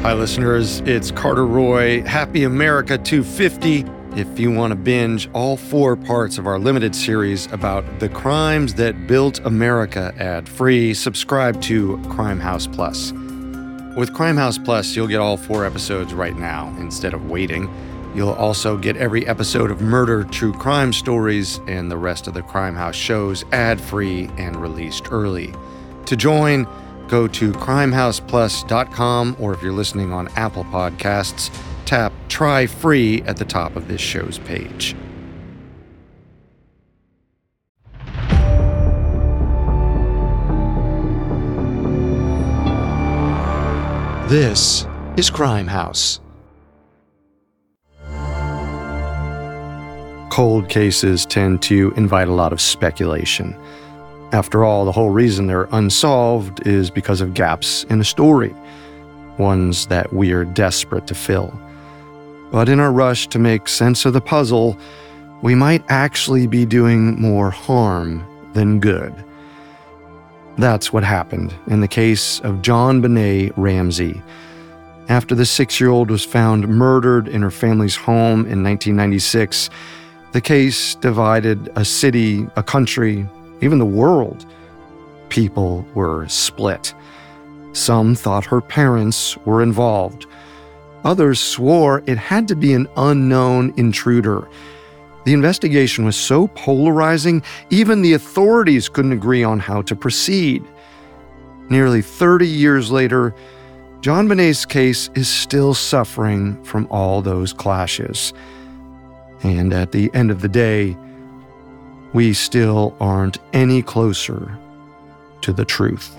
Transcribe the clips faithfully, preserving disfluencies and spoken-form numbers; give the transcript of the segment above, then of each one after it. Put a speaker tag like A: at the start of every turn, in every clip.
A: Hi, listeners. It's Carter Roy. Happy America two fifty. If you want to binge all four parts of our limited series about the crimes that built America ad-free, subscribe to Crime House Plus. With Crime House Plus, you'll get all four episodes right now instead of waiting. You'll also get every episode of Murder, True Crime Stories, and the rest of the Crime House shows ad-free and released early. To join, go to crime house plus dot com, or if you're listening on Apple Podcasts, tap Try Free at the top of this show's page. This is Crime House. Cold cases tend to invite a lot of speculation. After all, the whole reason they're unsolved is because of gaps in a story, ones that we're desperate to fill. But in our rush to make sense of the puzzle, we might actually be doing more harm than good. That's what happened in the case of JonBenét Ramsey. After the six-year-old was found murdered in her family's home in nineteen ninety-six, the case divided a city, a country, even the world. People were split. Some thought her parents were involved. Others swore it had to be an unknown intruder. The investigation was so polarizing, even the authorities couldn't agree on how to proceed. Nearly thirty years later, JonBenét's case is still suffering from all those clashes. And at the end of the day, we still aren't any closer to the truth.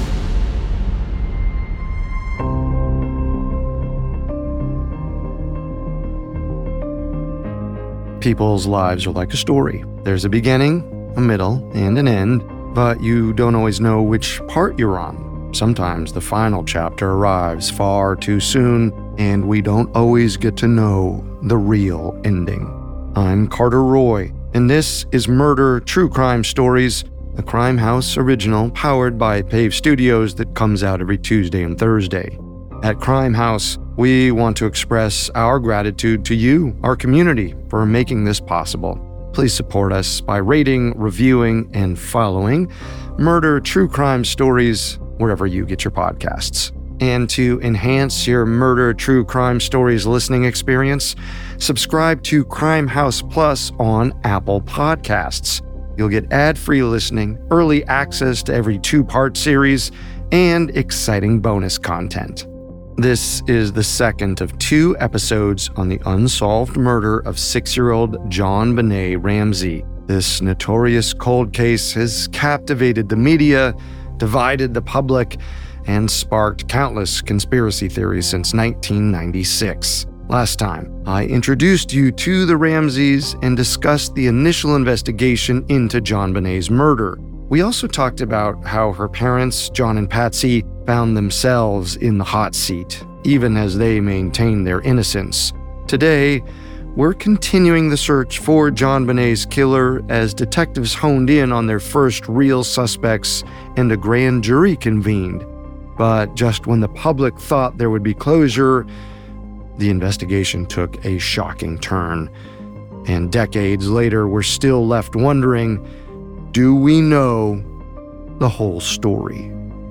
A: People's lives are like a story. There's a beginning, a middle, and an end, but you don't always know which part you're on. Sometimes the final chapter arrives far too soon, and we don't always get to know the real ending. I'm Carter Roy, and this is Murder, True Crime Stories, a Crime House original powered by Pave Studios that comes out every Tuesday and Thursday. At Crime House, we want to express our gratitude to you, our community, for making this possible. Please support us by rating, reviewing, and following Murder, True Crime Stories wherever you get your podcasts. And to enhance your Murder, True Crime Stories listening experience, subscribe to Crime House Plus on Apple Podcasts. You'll get ad-free listening, early access to every two-part series, and exciting bonus content. This is the second of two episodes on the unsolved murder of six-year-old JonBenét Ramsey. This notorious cold case has captivated the media, divided the public, and sparked countless conspiracy theories since nineteen ninety-six. Last time, I introduced you to the Ramseys and discussed the initial investigation into JonBenét's murder. We also talked about how her parents, John and Patsy, found themselves in the hot seat, even as they maintained their innocence. Today, we're continuing the search for JonBenét's killer as detectives honed in on their first real suspects and a grand jury convened. But just when the public thought there would be closure, the investigation took a shocking turn. And decades later, we're still left wondering, do we know the whole story?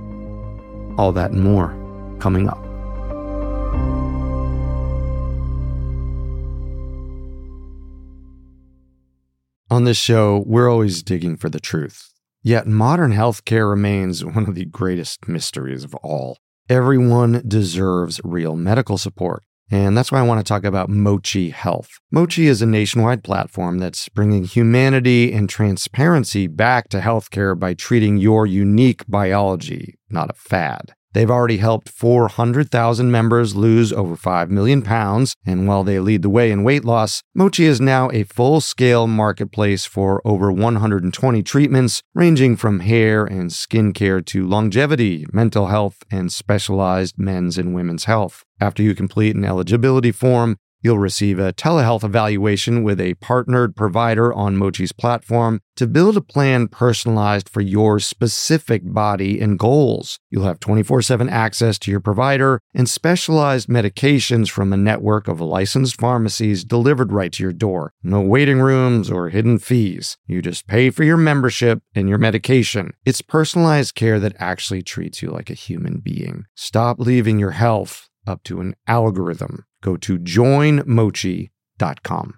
A: All that and more coming up. On this show, we're always digging for the truth. Yet modern healthcare remains one of the greatest mysteries of all. Everyone deserves real medical support. And that's why I want to talk about Mochi Health. Mochi is a nationwide platform that's bringing humanity and transparency back to healthcare by treating your unique biology, not a fad. They've already helped four hundred thousand members lose over five million pounds, and while they lead the way in weight loss, Mochi is now a full-scale marketplace for over one hundred twenty treatments, ranging from hair and skincare to longevity, mental health, and specialized men's and women's health. After you complete an eligibility form, You'll receive a telehealth evaluation with a partnered provider on Mochi's platform to build a plan personalized for your specific body and goals. You'll have twenty-four seven access to your provider and specialized medications from a network of licensed pharmacies delivered right to your door. No waiting rooms or hidden fees. You just pay for your membership and your medication. It's personalized care that actually treats you like a human being. Stop leaving your health up to an algorithm. Go to join mochi dot com.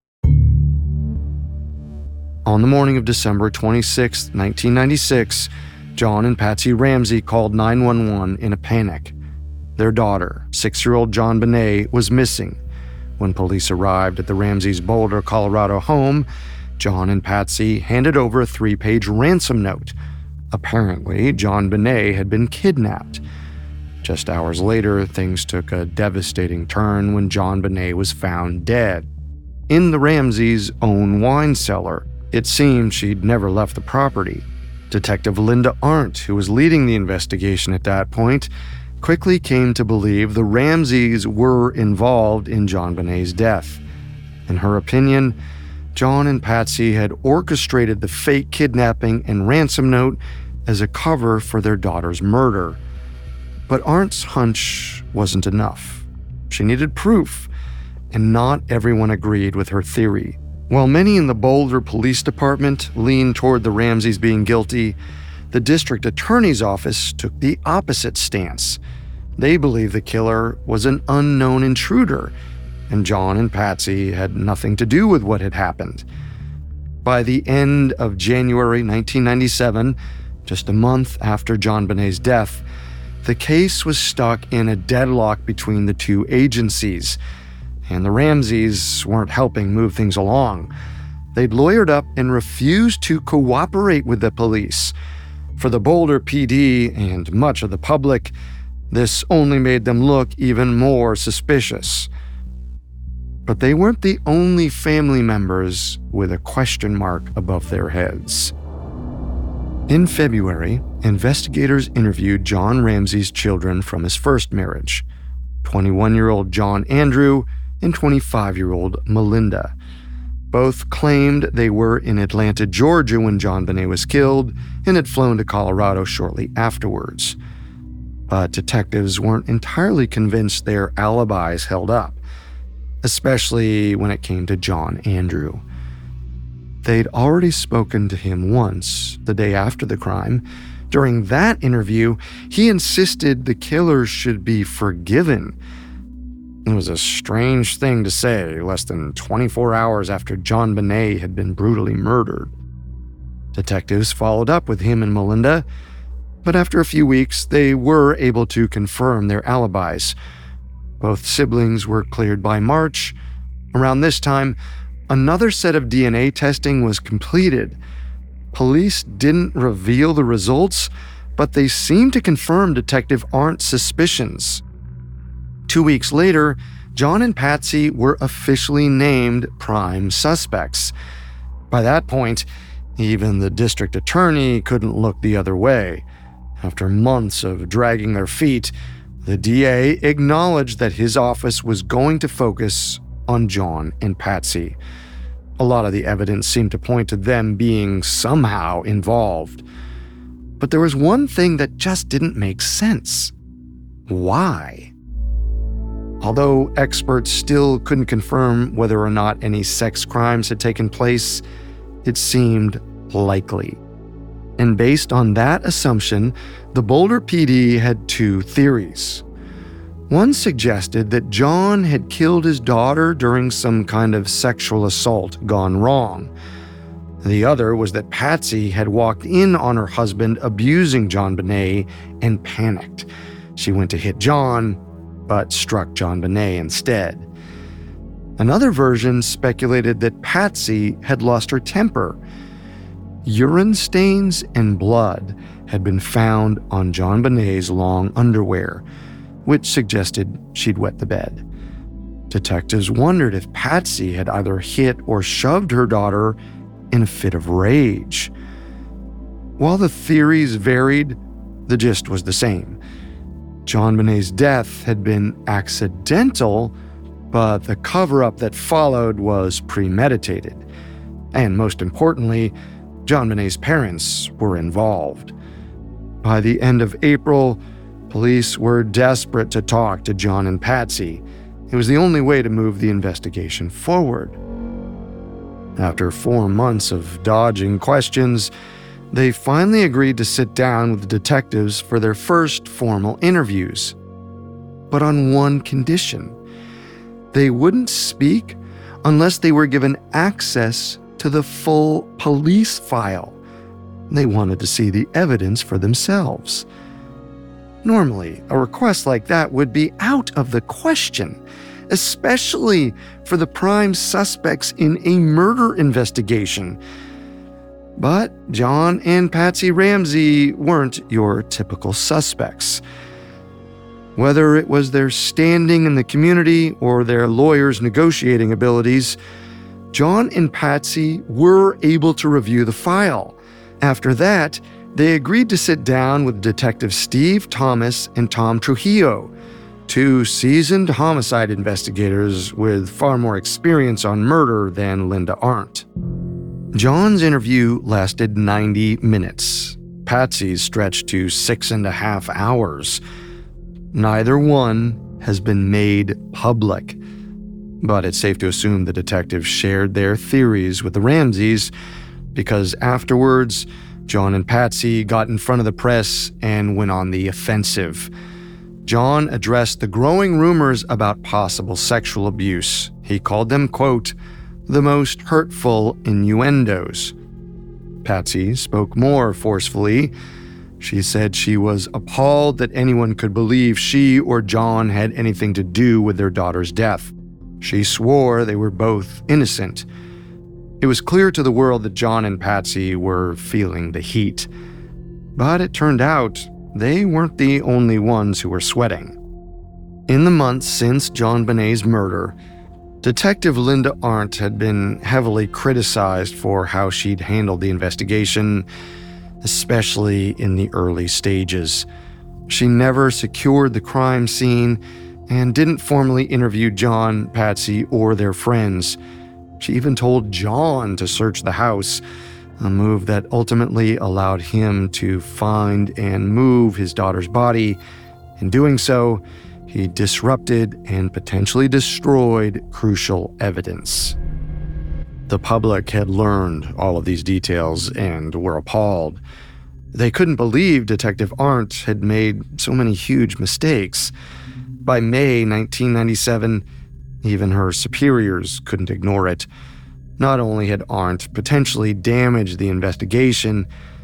A: On the morning of December twenty-sixth, nineteen ninety-six, John and Patsy Ramsey called nine one one in a panic. Their daughter, six-year-old JonBenét, was missing. When police arrived at the Ramseys' Boulder, Colorado home, John and Patsy handed over a three-page ransom note. Apparently, JonBenét had been kidnapped. Just hours later, things took a devastating turn when JonBenét was found dead in the Ramseys' own wine cellar. It seemed she'd never left the property. Detective Linda Arndt, who was leading the investigation at that point, quickly came to believe the Ramseys were involved in JonBenét's death. In her opinion, John and Patsy had orchestrated the fake kidnapping and ransom note as a cover for their daughter's murder. But Arndt's hunch wasn't enough. She needed proof, and not everyone agreed with her theory. While many in the Boulder Police Department leaned toward the Ramseys being guilty, the district attorney's office took the opposite stance. They believed the killer was an unknown intruder, and John and Patsy had nothing to do with what had happened. By the end of January nineteen ninety-seven, just a month after JonBenét's death, the case was stuck in a deadlock between the two agencies, and the Ramseys weren't helping move things along. They'd lawyered up and refused to cooperate with the police. For the Boulder P D and much of the public, this only made them look even more suspicious. But they weren't the only family members with a question mark above their heads. In February, investigators interviewed John Ramsey's children from his first marriage, twenty-one-year-old John Andrew and twenty-five-year-old Melinda. Both claimed they were in Atlanta, Georgia when JonBenét was killed and had flown to Colorado shortly afterwards. But detectives weren't entirely convinced their alibis held up, especially when it came to John Andrew. They'd already spoken to him once, the day after the crime. During that interview, he insisted the killers should be forgiven. It was a strange thing to say less than twenty-four hours after JonBenét had been brutally murdered. Detectives followed up with him and Melinda, but after a few weeks, they were able to confirm their alibis. Both siblings were cleared by March. Around this time, another set of D N A testing was completed. Police didn't reveal the results, but they seemed to confirm Detective Arndt's suspicions. Two weeks later, John and Patsy were officially named prime suspects. By that point, even the district attorney couldn't look the other way. After months of dragging their feet, the D A acknowledged that his office was going to focus on John and Patsy. A lot of the evidence seemed to point to them being somehow involved. But there was one thing that just didn't make sense. Why? Although experts still couldn't confirm whether or not any sex crimes had taken place, it seemed likely. And based on that assumption, the Boulder P D had two theories. One suggested that John had killed his daughter during some kind of sexual assault gone wrong. The other was that Patsy had walked in on her husband abusing JonBenét and panicked. She went to hit John, but struck JonBenét instead. Another version speculated that Patsy had lost her temper. Urine stains and blood had been found on JonBenét's long underwear, which suggested she'd wet the bed. Detectives wondered if Patsy had either hit or shoved her daughter in a fit of rage. While the theories varied, the gist was the same. JonBenét's death had been accidental, But the cover-up that followed was premeditated. And most importantly, JonBenét's parents were involved. By the end of April, police were desperate to talk to John and Patsy. It was the only way to move the investigation forward. After four months of dodging questions, they finally agreed to sit down with the detectives for their first formal interviews. But on one condition. They wouldn't speak unless they were given access to the full police file. They wanted to see the evidence for themselves. Normally, a request like that would be out of the question, especially for the prime suspects in a murder investigation. But John and Patsy Ramsey weren't your typical suspects. Whether it was their standing in the community or their lawyers' negotiating abilities, John and Patsy were able to review the file. After that, they agreed to sit down with Detective Steve Thomas and Tom Trujillo, two seasoned homicide investigators with far more experience on murder than Linda Arndt. John's interview lasted ninety minutes. Patsy's stretched to six and a half hours. Neither one has been made public, but it's safe to assume the detectives shared their theories with the Ramseys because afterwards, John and Patsy got in front of the press and went on the offensive. John addressed the growing rumors about possible sexual abuse. He called them, quote, the most hurtful innuendos. Patsy spoke more forcefully. She said she was appalled that anyone could believe she or John had anything to do with their daughter's death. She swore they were both innocent. It was clear to the world that John and Patsy were feeling the heat. But it turned out they weren't the only ones who were sweating. In the months since JonBenét's murder, Detective Linda Arndt had been heavily criticized for how she'd handled the investigation, especially in the early stages. She never secured the crime scene and didn't formally interview John, Patsy, or their friends. She even told John to search the house, a move that ultimately allowed him to find and move his daughter's body. In doing so, he disrupted and potentially destroyed crucial evidence. The public had learned all of these details and were appalled. They couldn't believe Detective Arndt had made so many huge mistakes. By May nineteen ninety-seven, even her superiors couldn't ignore it. Not only had Arndt potentially damaged the investigation,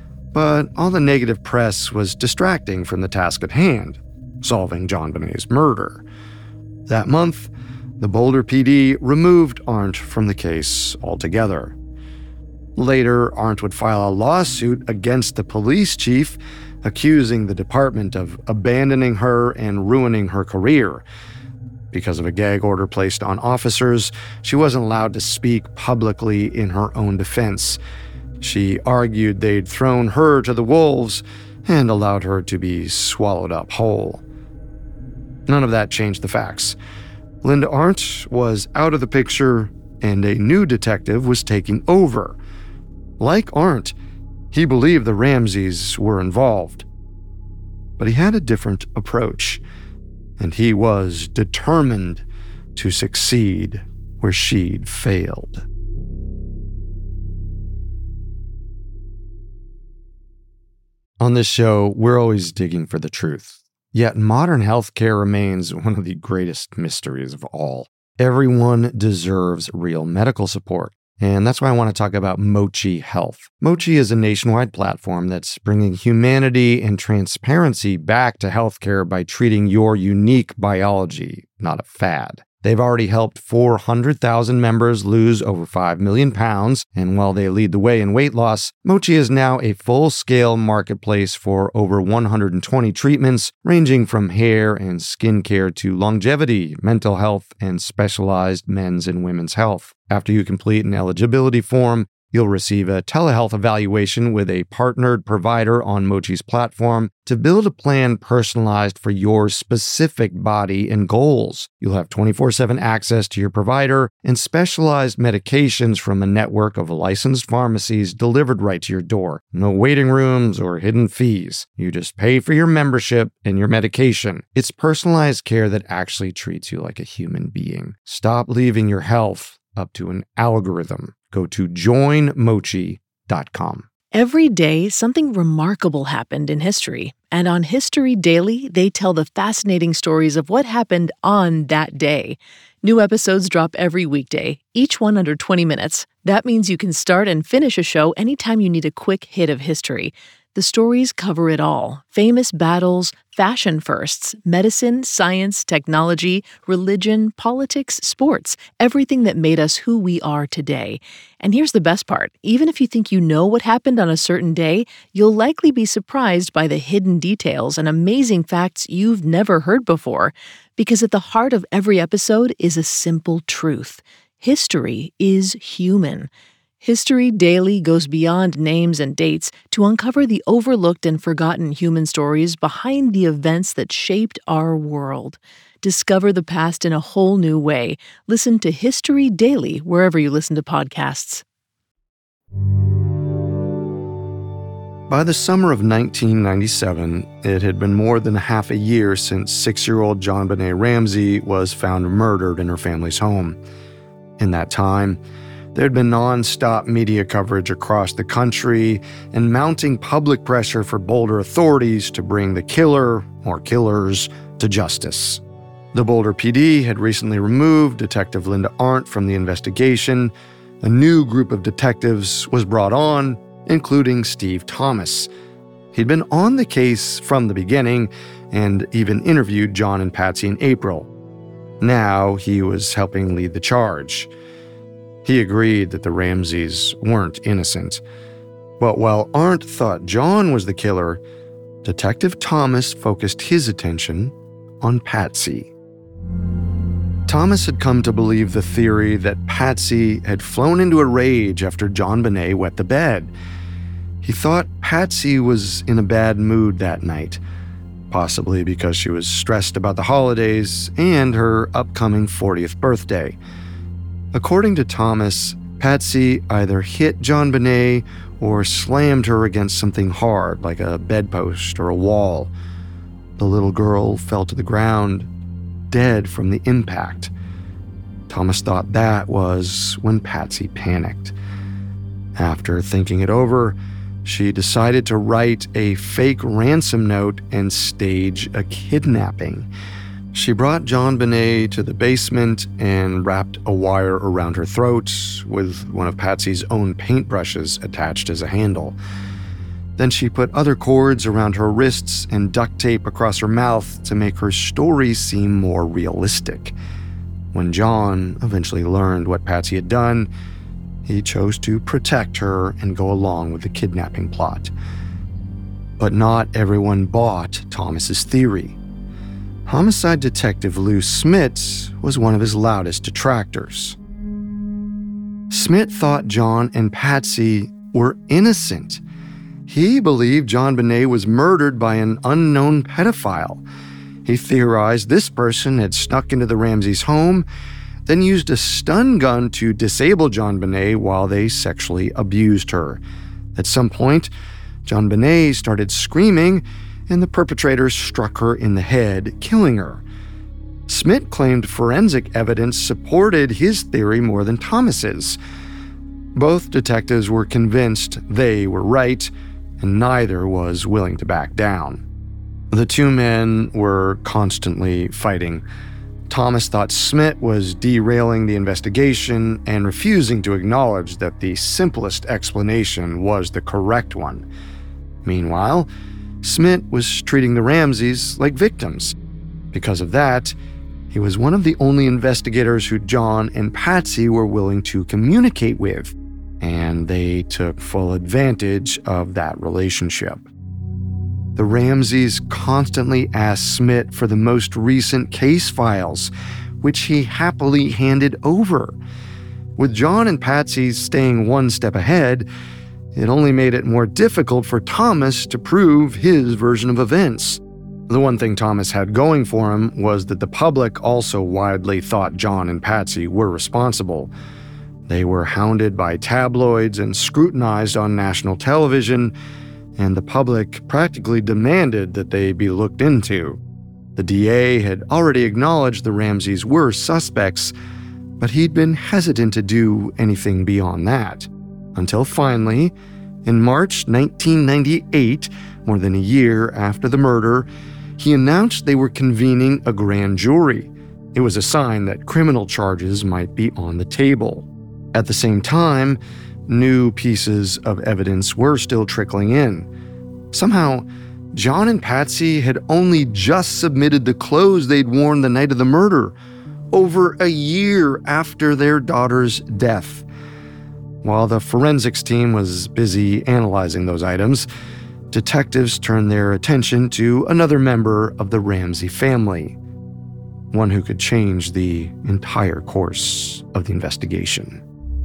A: but all the negative press was distracting from the task at hand, solving JonBenét's murder. That month, the Boulder P D removed Arndt from the case altogether. Later, Arndt would file a lawsuit against the police chief, accusing the department of abandoning her and ruining her career. Because of a gag order placed on officers, she wasn't allowed to speak publicly in her own defense. She argued they'd thrown her to the wolves and allowed her to be swallowed up whole. None of that changed the facts. Linda Arndt was out of the picture, and a new detective was taking over. Like Arndt, he believed the Ramseys were involved. But he had a different approach, and he was determined to succeed where she'd failed. On this show, we're always digging for the truth. Yet modern healthcare remains one of the greatest mysteries of all. Everyone deserves real medical support. And that's why I want to talk about Mochi Health. Mochi is a nationwide platform that's bringing humanity and transparency back to healthcare by treating your unique biology, not a fad. They've already helped four hundred thousand members lose over five million pounds, and while they lead the way in weight loss, Mochi is now a full-scale marketplace for over one hundred twenty treatments, ranging from hair and skincare to longevity, mental health, and specialized men's and women's health. After you complete an eligibility form, You'll receive a telehealth evaluation with a partnered provider on Mochi's platform to build a plan personalized for your specific body and goals. You'll have twenty-four seven access to your provider and specialized medications from a network of licensed pharmacies delivered right to your door. No waiting rooms or hidden fees. You just pay for your membership and your medication. It's personalized care that actually treats you like a human being. Stop leaving your health up to an algorithm. Go to join mochi dot com.
B: Every day, something remarkable happened in history. And on History Daily, they tell the fascinating stories of what happened on that day. New episodes drop every weekday, each one under twenty minutes. That means you can start and finish a show anytime you need a quick hit of history. The stories cover it all: famous battles, fashion firsts, medicine, science, technology, religion, politics, sports, everything that made us who we are today. And here's the best part: even if you think you know what happened on a certain day, you'll likely be surprised by the hidden details and amazing facts you've never heard before. Because at the heart of every episode is a simple truth: history is human. History Daily goes beyond names and dates to uncover the overlooked and forgotten human stories behind the events that shaped our world. Discover the past in a whole new way. Listen to History Daily wherever you listen to podcasts.
A: By the summer of nineteen ninety-seven, it had been more than half a year since six-year-old JonBenét Ramsey was found murdered in her family's home. In that time, there had been non-stop media coverage across the country and mounting public pressure for Boulder authorities to bring the killer, or killers, to justice. The Boulder P D had recently removed Detective Linda Arndt from the investigation. A new group of detectives was brought on, including Steve Thomas. He'd been on the case from the beginning and even interviewed John and Patsy in April. Now he was helping lead the charge. He agreed that the Ramseys weren't innocent. But while Arndt thought John was the killer, Detective Thomas focused his attention on Patsy. Thomas had come to believe the theory that Patsy had flown into a rage after JonBenét wet the bed. He thought Patsy was in a bad mood that night, possibly because she was stressed about the holidays and her upcoming fortieth birthday. According to Thomas, Patsy either hit JonBenét or slammed her against something hard, like a bedpost or a wall. The little girl fell to the ground, dead from the impact. Thomas thought that was when Patsy panicked. After thinking it over, she decided to write a fake ransom note and stage a kidnapping. She brought JonBenét to the basement and wrapped a wire around her throat with one of Patsy's own paintbrushes attached as a handle. Then she put other cords around her wrists and duct tape across her mouth to make her story seem more realistic. When John eventually learned what Patsy had done, he chose to protect her and go along with the kidnapping plot. But not everyone bought Thomas's theory. Homicide detective Lou Smits was one of his loudest detractors. Smit thought John and Patsy were innocent. He believed JonBenét was murdered by an unknown pedophile. He theorized this person had snuck into the Ramseys' home, then used a stun gun to disable JonBenét while they sexually abused her. At some point, JonBenét started screaming, and the perpetrators struck her in the head, killing her. Smit claimed forensic evidence supported his theory more than Thomas's. Both detectives were convinced they were right, and neither was willing to back down. The two men were constantly fighting. Thomas thought Smit was derailing the investigation and refusing to acknowledge that the simplest explanation was the correct one. Meanwhile, Smit was treating the Ramseys like victims. Because of that, he was one of the only investigators who John and Patsy were willing to communicate with, and they took full advantage of that relationship. The Ramseys constantly asked Smit for the most recent case files, which he happily handed over. With John and Patsy staying one step ahead, it only made it more difficult for Thomas to prove his version of events. The one thing Thomas had going for him was that the public also widely thought John and Patsy were responsible. They were hounded by tabloids and scrutinized on national television, and the public practically demanded that they be looked into. The D A had already acknowledged the Ramseys were suspects, but he'd been hesitant to do anything beyond that. Until finally, in March nineteen ninety-eight, more than a year after the murder, he announced they were convening a grand jury. It was a sign that criminal charges might be on the table. At the same time, new pieces of evidence were still trickling in. Somehow, John and Patsy had only just submitted the clothes they'd worn the night of the murder, over a year after their daughter's death. While the forensics team was busy analyzing those items, detectives turned their attention to another member of the Ramsey family, one who could change the entire course of the investigation.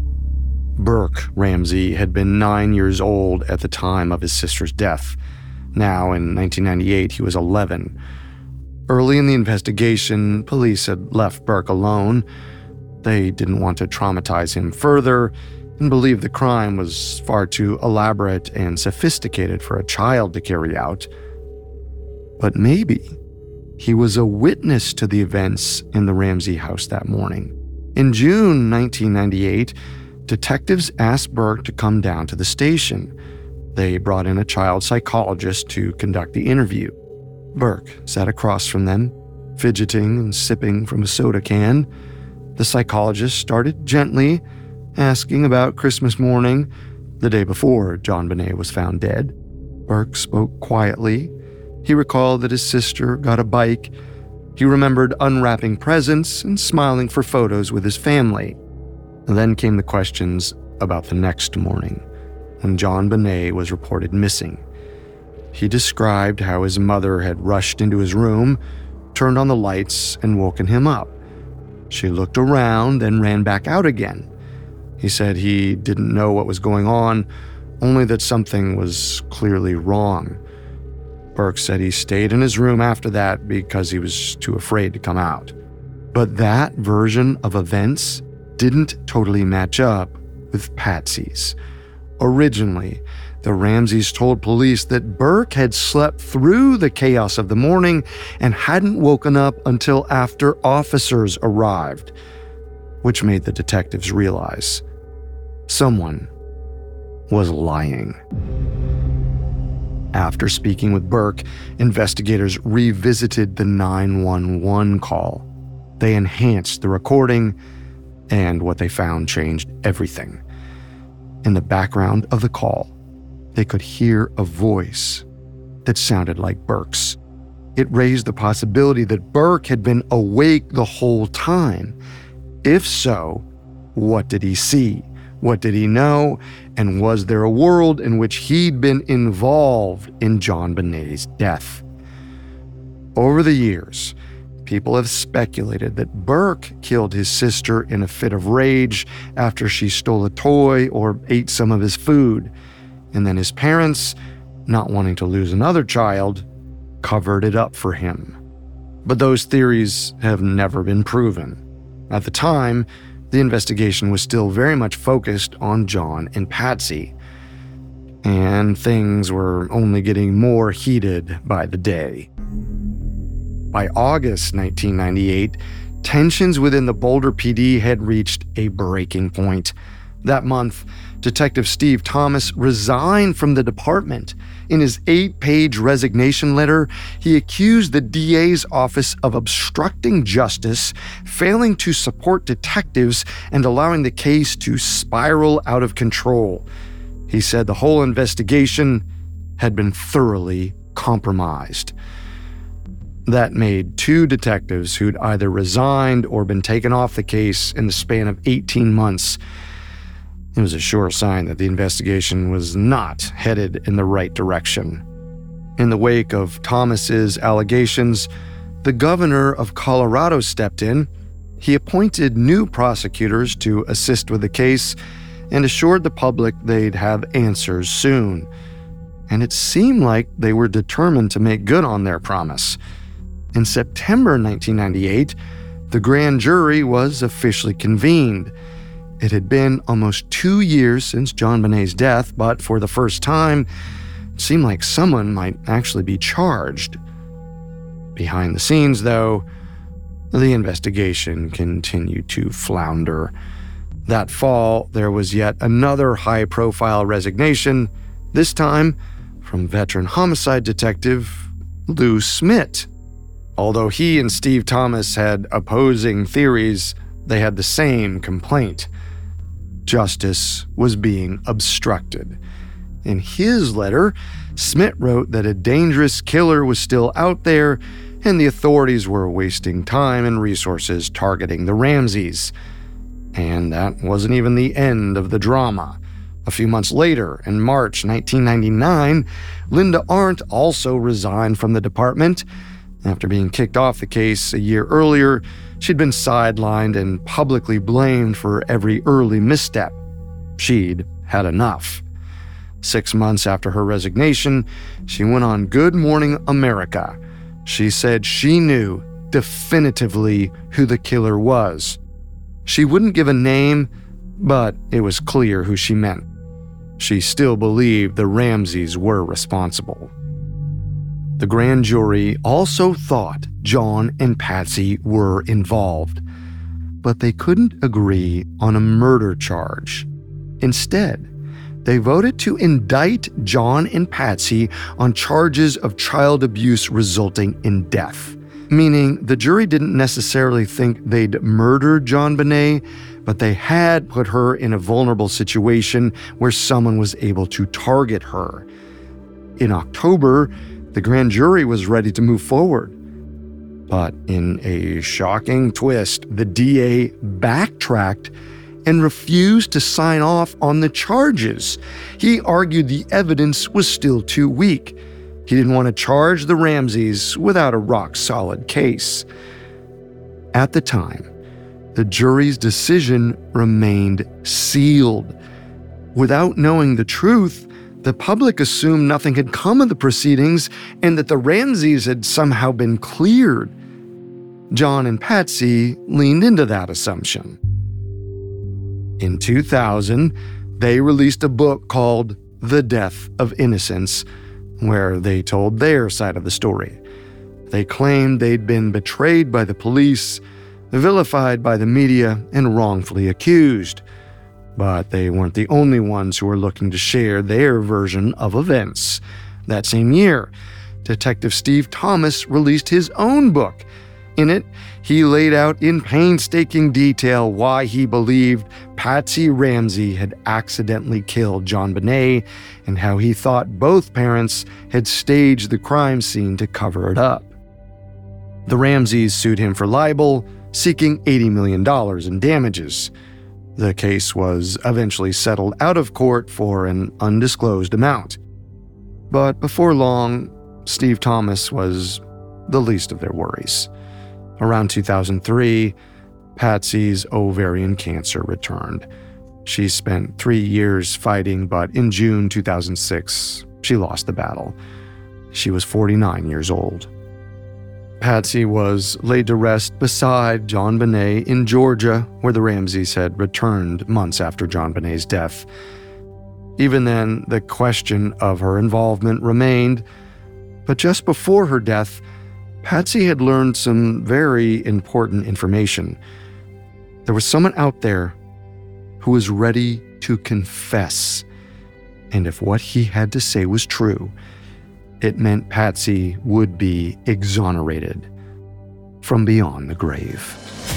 A: Burke Ramsey had been nine years old at the time of his sister's death. Now, in nineteen ninety-eight, he was eleven. Early in the investigation, police had left Burke alone. They didn't want to traumatize him further and believed the crime was far too elaborate and sophisticated for a child to carry out. But maybe he was a witness to the events in the Ramsey house that morning. In June nineteen ninety-eight, detectives asked Burke to come down to the station. They brought in a child psychologist to conduct the interview. Burke sat across from them, fidgeting and sipping from a soda can. The psychologist started gently, asking about Christmas morning, the day before JonBenet was found dead. Burke spoke quietly. He recalled that his sister got a bike. He remembered unwrapping presents and smiling for photos with his family. And then came the questions about the next morning, when JonBenet was reported missing. He described how his mother had rushed into his room, turned on the lights, and woken him up. She looked around, then ran back out again. He said he didn't know what was going on, only that something was clearly wrong. Burke said he stayed in his room after that because he was too afraid to come out. But that version of events didn't totally match up with Patsy's. Originally, the Ramseys told police that Burke had slept through the chaos of the morning and hadn't woken up until after officers arrived, which made the detectives realize someone was lying. After speaking with Burke, investigators revisited the nine one one call. They enhanced the recording, and what they found changed everything. In the background of the call, they could hear a voice that sounded like Burke's. It raised the possibility that Burke had been awake the whole time. If so, what did he see? What did he know? And was there a world in which he'd been involved in JonBenet's death? Over the years, people have speculated that Burke killed his sister in a fit of rage after she stole a toy or ate some of his food, and then his parents, not wanting to lose another child, covered it up for him. But those theories have never been proven. At the time, the investigation was still very much focused on John and Patsy, and things were only getting more heated by the day. By August nineteen ninety-eight, tensions within the Boulder P D had reached a breaking point. That month, Detective Steve Thomas resigned from the department. In his eight-page resignation letter, he accused the D A's office of obstructing justice, failing to support detectives, and allowing the case to spiral out of control. He said the whole investigation had been thoroughly compromised. That made two detectives who'd either resigned or been taken off the case in the span of eighteen months. It was a sure sign that the investigation was not headed in the right direction. In the wake of Thomas's allegations, the governor of Colorado stepped in. He appointed new prosecutors to assist with the case and assured the public they'd have answers soon. And it seemed like they were determined to make good on their promise. In September nineteen ninety-eight, the grand jury was officially convened. It had been almost two years since JonBenet's death, but for the first time, it seemed like someone might actually be charged. Behind the scenes, though, the investigation continued to flounder. That fall, there was yet another high-profile resignation, this time from veteran homicide detective Lou Smit. Although he and Steve Thomas had opposing theories, they had the same complaint. Justice was being obstructed. In his letter, Smit wrote that a dangerous killer was still out there and the authorities were wasting time and resources targeting the Ramseys. And that wasn't even the end of the drama. A few months later, in March nineteen ninety-nine, Linda Arndt also resigned from the department. After being kicked off the case a year earlier, she'd been sidelined and publicly blamed for every early misstep. She'd had enough. Six months after her resignation, she went on Good Morning America. She said she knew definitively who the killer was. She wouldn't give a name, but it was clear who she meant. She still believed the Ramseys were responsible. The grand jury also thought John and Patsy were involved, but they couldn't agree on a murder charge. Instead, they voted to indict John and Patsy on charges of child abuse resulting in death, meaning the jury didn't necessarily think they'd murdered JonBenet, but they had put her in a vulnerable situation where someone was able to target her. In October, the grand jury was ready to move forward. But in a shocking twist, the D A backtracked and refused to sign off on the charges. He argued the evidence was still too weak. He didn't want to charge the Ramseys without a rock-solid case. At the time, the jury's decision remained sealed. Without knowing the truth, the public assumed nothing had come of the proceedings and that the Ramseys had somehow been cleared. John and Patsy leaned into that assumption. In two thousand, they released a book called The Death of Innocence, where they told their side of the story. They claimed they'd been betrayed by the police, vilified by the media, and wrongfully accused. But they weren't the only ones who were looking to share their version of events. That same year, Detective Steve Thomas released his own book. In it, he laid out in painstaking detail why he believed Patsy Ramsey had accidentally killed JonBenet and how he thought both parents had staged the crime scene to cover it up. The Ramseys sued him for libel, seeking eighty million dollars in damages. The case was eventually settled out of court for an undisclosed amount. But before long, Steve Thomas was the least of their worries. Around two thousand three, Patsy's ovarian cancer returned. She spent three years fighting, but in June two thousand six, she lost the battle. She was forty-nine years old. Patsy was laid to rest beside JonBenet in Georgia, where the Ramseys had returned months after JonBenet's death. Even then, the question of her involvement remained, but just before her death, Patsy had learned some very important information. There was someone out there who was ready to confess, and if what he had to say was true, it meant Patsy would be exonerated from beyond the grave.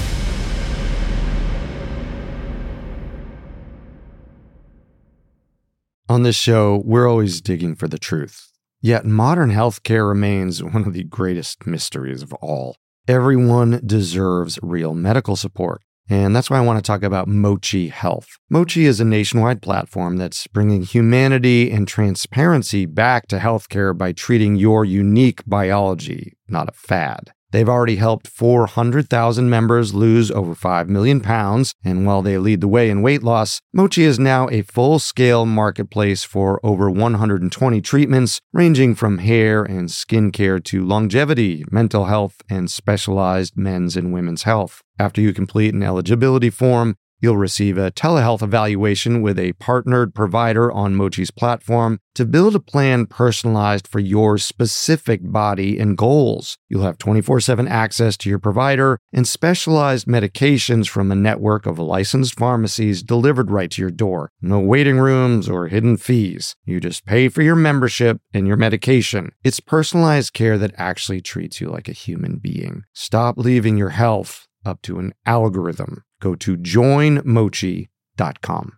A: On this show, we're always digging for the truth. Yet modern healthcare remains one of the greatest mysteries of all. Everyone deserves real medical support. And that's why I want to talk about Mochi Health. Mochi is a nationwide platform that's bringing humanity and transparency back to healthcare by treating your unique biology, not a fad. They've already helped four hundred thousand members lose over five million pounds, and while they lead the way in weight loss, Mochi is now a full-scale marketplace for over one hundred twenty treatments, ranging from hair and skincare to longevity, mental health, and specialized men's and women's health. After you complete an eligibility form, you'll receive a telehealth evaluation with a partnered provider on Mochi's platform to build a plan personalized for your specific body and goals. You'll have twenty-four seven access to your provider and specialized medications from a network of licensed pharmacies delivered right to your door. No waiting rooms or hidden fees. You just pay for your membership and your medication. It's personalized care that actually treats you like a human being. Stop leaving your health up to an algorithm. Go to join mochi dot com.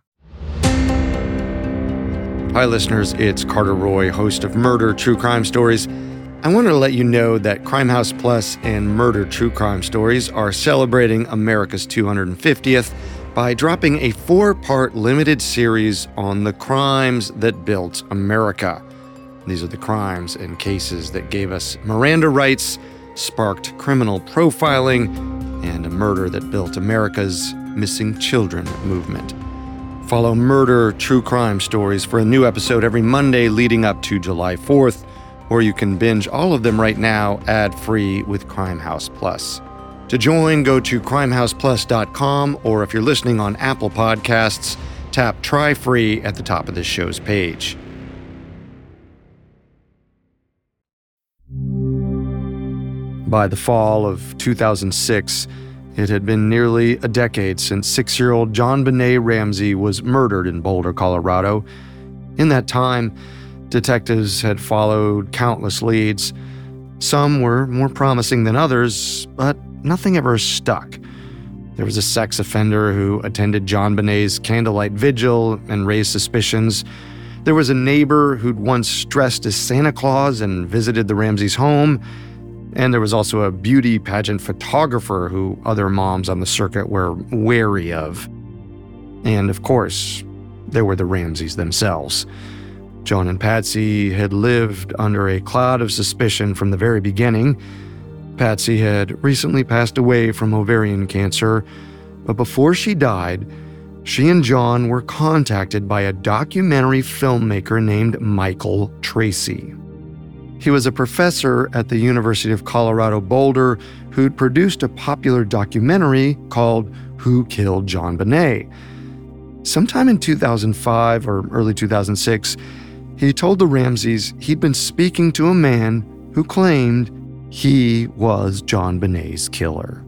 A: Hi, listeners. It's Carter Roy, host of Murder True Crime Stories. I wanted to let you know that Crime House Plus and Murder True Crime Stories are celebrating America's two hundred fiftieth by dropping a four-part limited series on the crimes that built America. These are the crimes and cases that gave us Miranda rights, sparked criminal profiling, and a murder that built America's missing children movement. Follow Murder True Crime Stories for a new episode every Monday leading up to July fourth, or you can binge all of them right now ad-free with Crime House Plus. To join, go to crime house plus dot com, or if you're listening on Apple Podcasts, tap Try Free at the top of this show's page. By the fall of two thousand six, it had been nearly a decade since six-year-old JonBenét Ramsey was murdered in Boulder, Colorado. In that time, detectives had followed countless leads. Some were more promising than others, but nothing ever stuck. There was a sex offender who attended JonBenét's candlelight vigil and raised suspicions. There was a neighbor who'd once dressed as Santa Claus and visited the Ramseys' home. And there was also a beauty pageant photographer who other moms on the circuit were wary of. And of course, there were the Ramseys themselves. John and Patsy had lived under a cloud of suspicion from the very beginning. Patsy had recently passed away from ovarian cancer, but before she died, she and John were contacted by a documentary filmmaker named Michael Tracey. He was a professor at the University of Colorado Boulder who'd produced a popular documentary called Who Killed JonBenét? Sometime in two thousand five or early two thousand six, he told the Ramseys he'd been speaking to a man who claimed he was JonBenét's killer.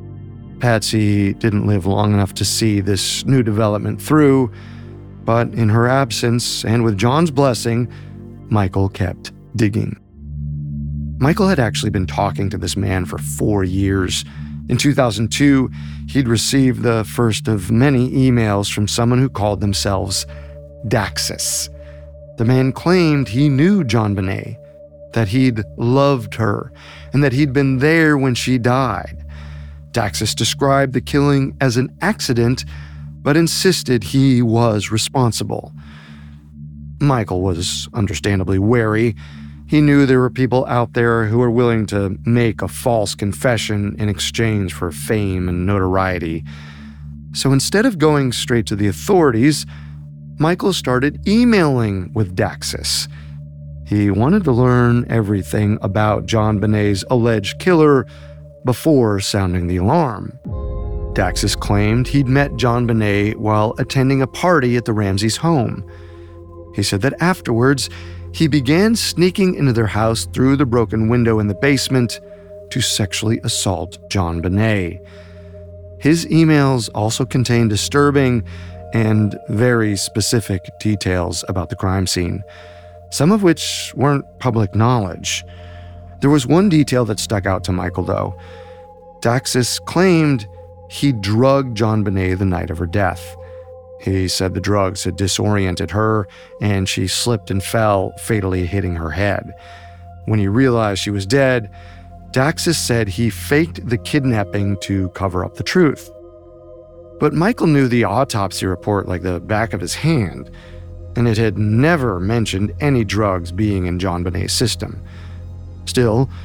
A: Patsy didn't live long enough to see this new development through, but in her absence and with John's blessing, Michael kept digging. Michael had actually been talking to this man for four years. In two thousand two, he'd received the first of many emails from someone who called themselves Daxus. The man claimed he knew JonBenét, that he'd loved her, and that he'd been there when she died. Daxus described the killing as an accident, but insisted he was responsible. Michael was understandably wary. He knew there were people out there who were willing to make a false confession in exchange for fame and notoriety. So instead of going straight to the authorities, Michael started emailing with Daxus. He wanted to learn everything about JonBenét's alleged killer before sounding the alarm. Daxus claimed he'd met JonBenét while attending a party at the Ramseys' home. He said that afterwards, he began sneaking into their house through the broken window in the basement to sexually assault JonBenét. His emails also contained disturbing and very specific details about the crime scene, some of which weren't public knowledge. There was one detail that stuck out to Michael, though. Daxus claimed he drugged JonBenét the night of her death. He said the drugs had disoriented her, and she slipped and fell, fatally hitting her head. When he realized she was dead, Daxus said he faked the kidnapping to cover up the truth. But Michael knew the autopsy report like the back of his hand, and it had never mentioned any drugs being in JonBenét's system. Still,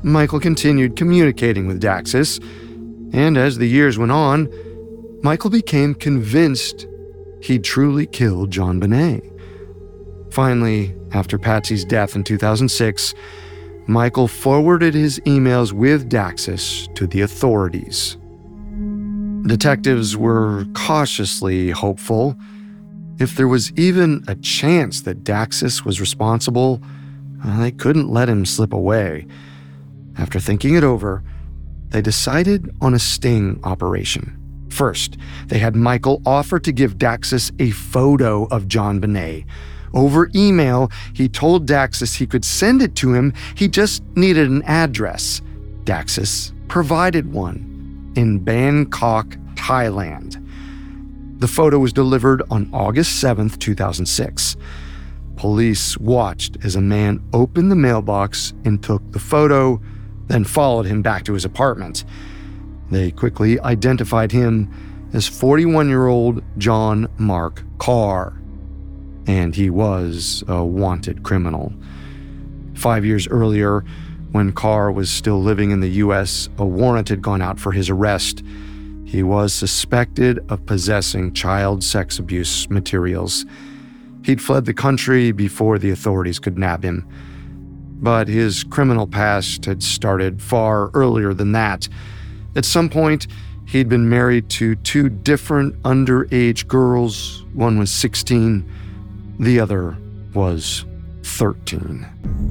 A: Michael continued communicating with Daxus, and as the years went on, Michael became convinced he'd truly killed JonBenet. Finally, after Patsy's death in two thousand six, Michael forwarded his emails with Daxus to the authorities. Detectives were cautiously hopeful. If there was even a chance that Daxus was responsible, they couldn't let him slip away. After thinking it over, they decided on a sting operation. First, they had Michael offer to give Daxus a photo of JonBenet. Over email, he told Daxus he could send it to him, he just needed an address. Daxus provided one in Bangkok, Thailand. The photo was delivered on August seventh, two thousand six. Police watched as a man opened the mailbox and took the photo, then followed him back to his apartment. They quickly identified him as forty-one-year-old John Mark Carr, and he was a wanted criminal. Five years earlier, when Carr was still living in the U S, a warrant had gone out for his arrest. He was suspected of possessing child sex abuse materials. He'd fled the country before the authorities could nab him. But his criminal past had started far earlier than that. At some point, he'd been married to two different underage girls. One was sixteen, the other was thirteen.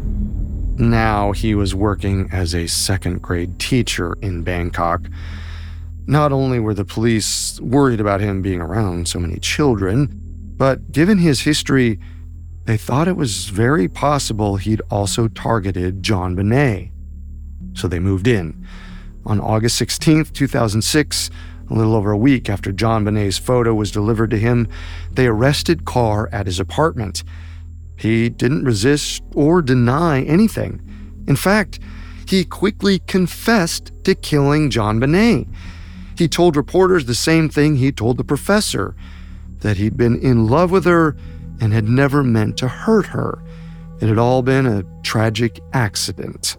A: Now he was working as a second-grade teacher in Bangkok. Not only were the police worried about him being around so many children, but given his history, they thought it was very possible he'd also targeted JonBenet. So they moved in. On August sixteenth, two thousand six, a little over a week after JonBenet's photo was delivered to him, they arrested Carr at his apartment. He didn't resist or deny anything. In fact, he quickly confessed to killing JonBenet. He told reporters the same thing he told the professor, that he'd been in love with her and had never meant to hurt her. It had all been a tragic accident.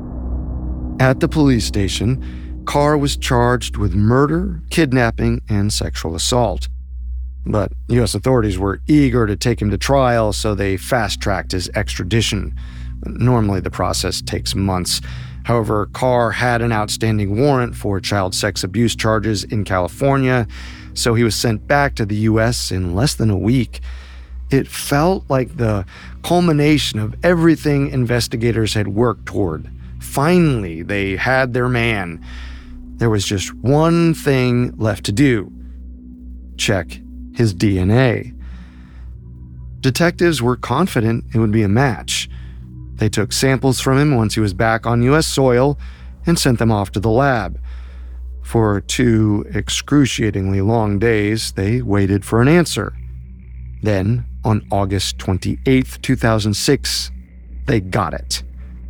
A: At the police station, Carr was charged with murder, kidnapping, and sexual assault. But U S authorities were eager to take him to trial, so they fast-tracked his extradition. Normally, the process takes months. However, Carr had an outstanding warrant for child sex abuse charges in California, so he was sent back to the U S in less than a week. It felt like the culmination of everything investigators had worked toward. Finally, they had their man. There was just one thing left to do: check his D N A. Detectives were confident it would be a match. They took samples from him once he was back on U S soil and sent them off to the lab. For two excruciatingly long days, they waited for an answer. Then, on August twenty-eighth, two thousand six, they got it.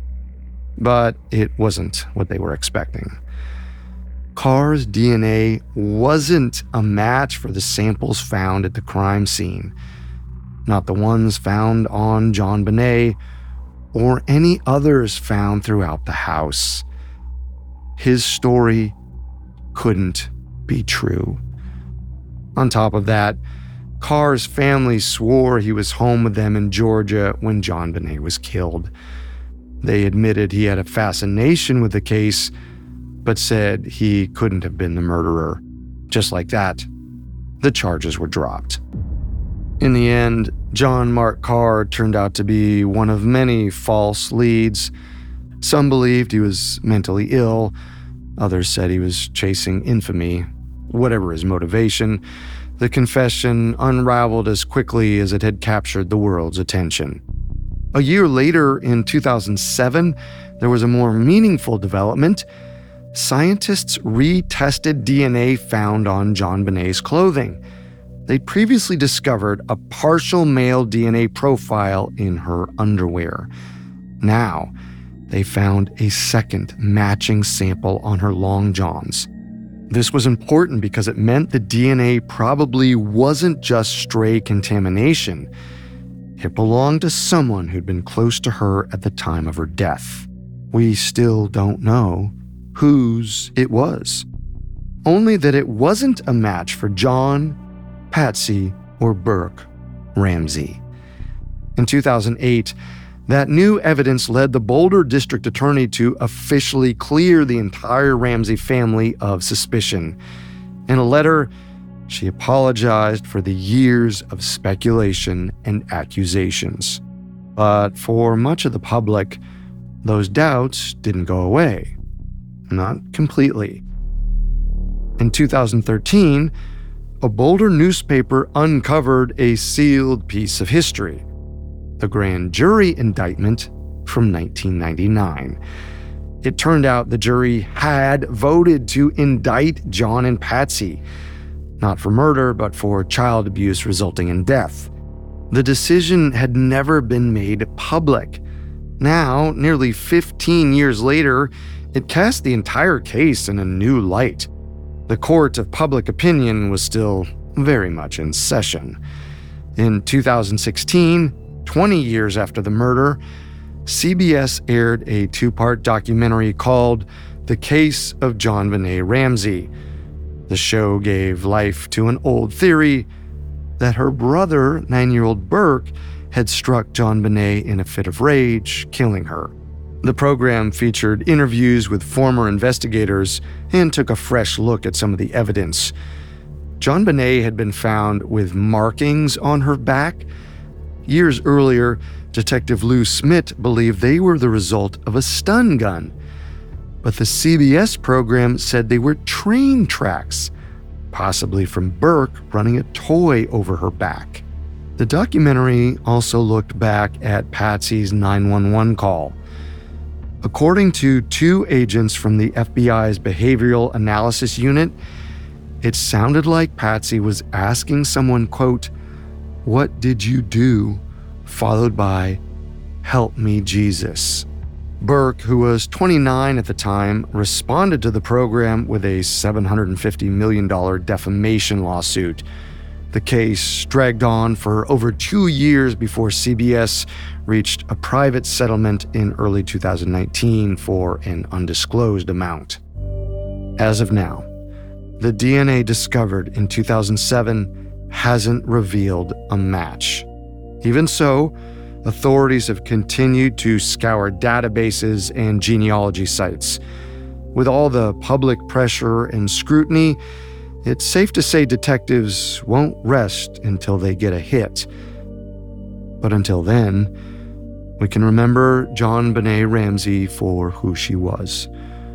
A: But it wasn't what they were expecting. Carr's D N A wasn't a match for the samples found at the crime scene. Not the ones found on JonBenet or any others found throughout the house. His story couldn't be true. On top of that, Carr's family swore he was home with them in Georgia when JonBenet was killed. They admitted he had a fascination with the case, but said he couldn't have been the murderer. Just like that, the charges were dropped. In the end, John Mark Carr turned out to be one of many false leads. Some believed he was mentally ill. Others said he was chasing infamy. Whatever his motivation, the confession unraveled as quickly as it had captured the world's attention. A year later, in two thousand seven, there was a more meaningful development. Scientists retested D N A found on JonBenet's clothing. They'd previously discovered a partial male D N A profile in her underwear. Now, they found a second matching sample on her long johns. This was important because it meant the D N A probably wasn't just stray contamination. It belonged to someone who'd been close to her at the time of her death. We still don't know whose it was. Only that it wasn't a match for John, Patsy, or Burke Ramsey. In two thousand eight, that new evidence led the Boulder District Attorney to officially clear the entire Ramsey family of suspicion. In a letter, she apologized for the years of speculation and accusations. But for much of the public, those doubts didn't go away. Not completely. In two thousand thirteen, a Boulder newspaper uncovered a sealed piece of history: the grand jury indictment from nineteen ninety-nine. It turned out the jury had voted to indict John and Patsy, not for murder, but for child abuse resulting in death. The decision had never been made public. Now, nearly fifteen years later, it cast the entire case in a new light. The court of public opinion was still very much in session. In two thousand sixteen, twenty years after the murder, C B S aired a two-part documentary called The Case of JonBenét Ramsey. The show gave life to an old theory that her brother, nine-year-old Burke, had struck JonBenét in a fit of rage, killing her. The program featured interviews with former investigators and took a fresh look at some of the evidence. JonBenét had been found with markings on her back. Years earlier, Detective Lou Smith believed they were the result of a stun gun. But the C B S program said they were train tracks, possibly from Burke running a toy over her back. The documentary also looked back at Patsy's nine one one call. According to two agents from the F B I's Behavioral Analysis Unit, it sounded like Patsy was asking someone, quote, "What did you do?" followed by, "Help me, Jesus." Burke, who was twenty-nine at the time, responded to the program with a seven hundred fifty million dollars defamation lawsuit. The case dragged on for over two years before C B S reached a private settlement in early two thousand nineteen for an undisclosed amount. As of now, the D N A discovered in two thousand seven hasn't revealed a match. Even so, authorities have continued to scour databases and genealogy sites. With all the public pressure and scrutiny, it's safe to say detectives won't rest until they get a hit. But until then, we can remember JonBenét Ramsey for who she was: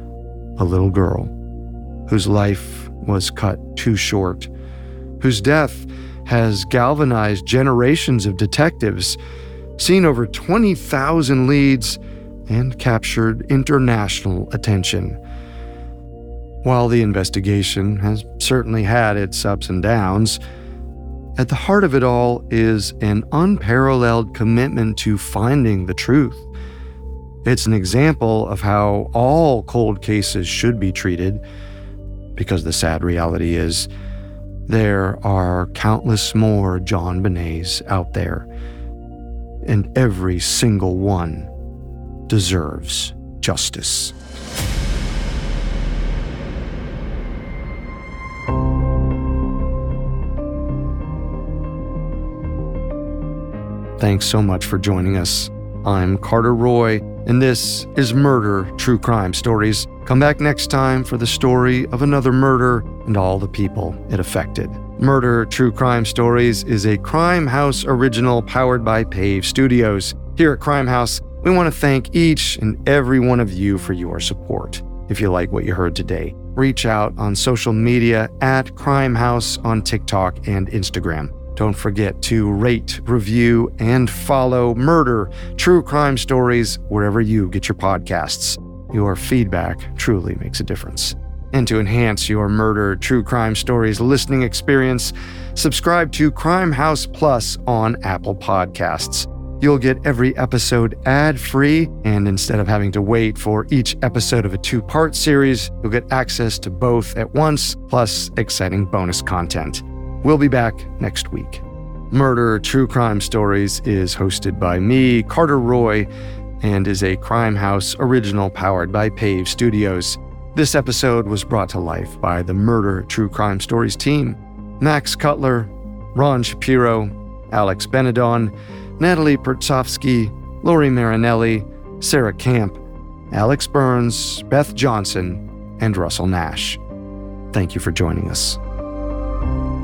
A: a little girl whose life was cut too short, whose death has galvanized generations of detectives, seen over twenty thousand leads, and captured international attention. While the investigation has certainly had its ups and downs, at the heart of it all is an unparalleled commitment to finding the truth. It's an example of how all cold cases should be treated, because the sad reality is there are countless more JonBenéts out there, and every single one deserves justice. Thanks so much for joining us. I'm Carter Roy, and this is Murder True Crime Stories. Come back next time for the story of another murder and all the people it affected. Murder True Crime Stories is a Crime House original powered by Pave Studios. Here at Crime House, we want to thank each and every one of you for your support. If you like what you heard today, reach out on social media at Crime House on TikTok and Instagram. Don't forget to rate, review, and follow Murder True Crime Stories wherever you get your podcasts. Your feedback truly makes a difference. And to enhance your Murder True Crime Stories listening experience, subscribe to Crime House Plus on Apple Podcasts. You'll get every episode ad-free, and instead of having to wait for each episode of a two-part series, you'll get access to both at once, plus exciting bonus content. We'll be back next week. Murder True Crime Stories is hosted by me, Carter Roy, and is a Crime House original powered by Pave Studios. This episode was brought to life by the Murder True Crime Stories team: Max Cutler, Ron Shapiro, Alex Benedon, Natalie Pertsovsky, Lori Marinelli, Sarah Camp, Alex Burns, Beth Johnson, and Russell Nash. Thank you for joining us.